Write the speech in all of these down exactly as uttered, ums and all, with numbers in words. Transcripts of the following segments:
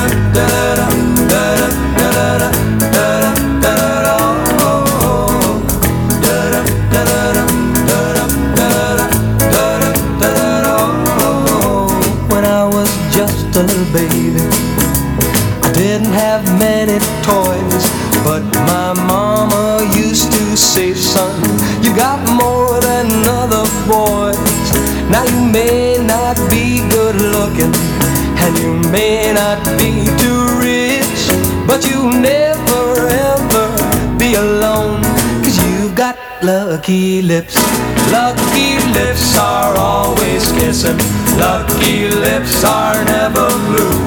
When I was just a little baby, I didn't have many toys, but my mama used to say, son, you got more than other boys. Now you may not be good looking, and you may not be too rich, but you'll never ever be alone, 'cause you've got lucky lips. Lucky lips are always kissing, lucky lips are never blue.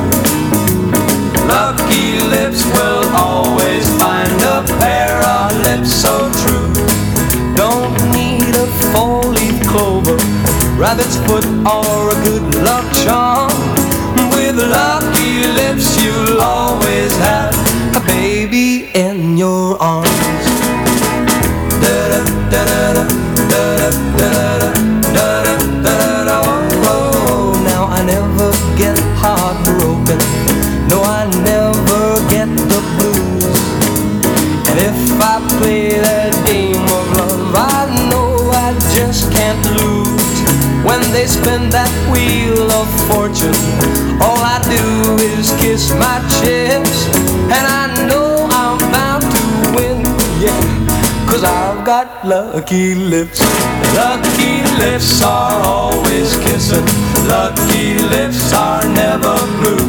Lucky lips will always find a pair of lips so true. Don't need a four-leaf clover, rabbit's foot, or a good luck charm. With lucky lips you'll always have a baby in your arms. Da-da, da-da, da-da, da-da, da-da, da-da, oh, now I never get heartbroken, no, I never get the blues. And if I play that game of love, I know I just can't lose. When they spin that wheel of fortune, all I do is kiss my chips, and I know I'm bound to win, yeah, 'cause I've got lucky lips. Lucky lips are always kissing, lucky lips are never blue.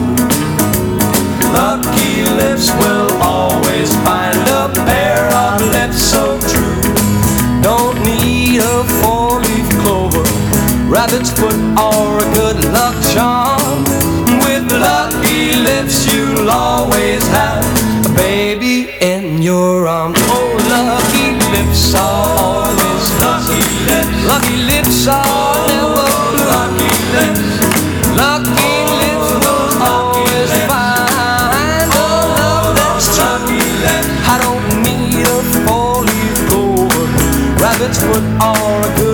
Lucky lips will always find a pair of lips so true. Don't need a four-leaf clover, rabbit's foot, or a good luck charm. With lucky lips you'll always have a baby in your arms. Oh, lucky lips are always lucky lips. Lucky lips are never blue. Lucky lips. Lucky lips will always find a love that's true. I don't need a four-leaf clover, rabbit's foot, or a good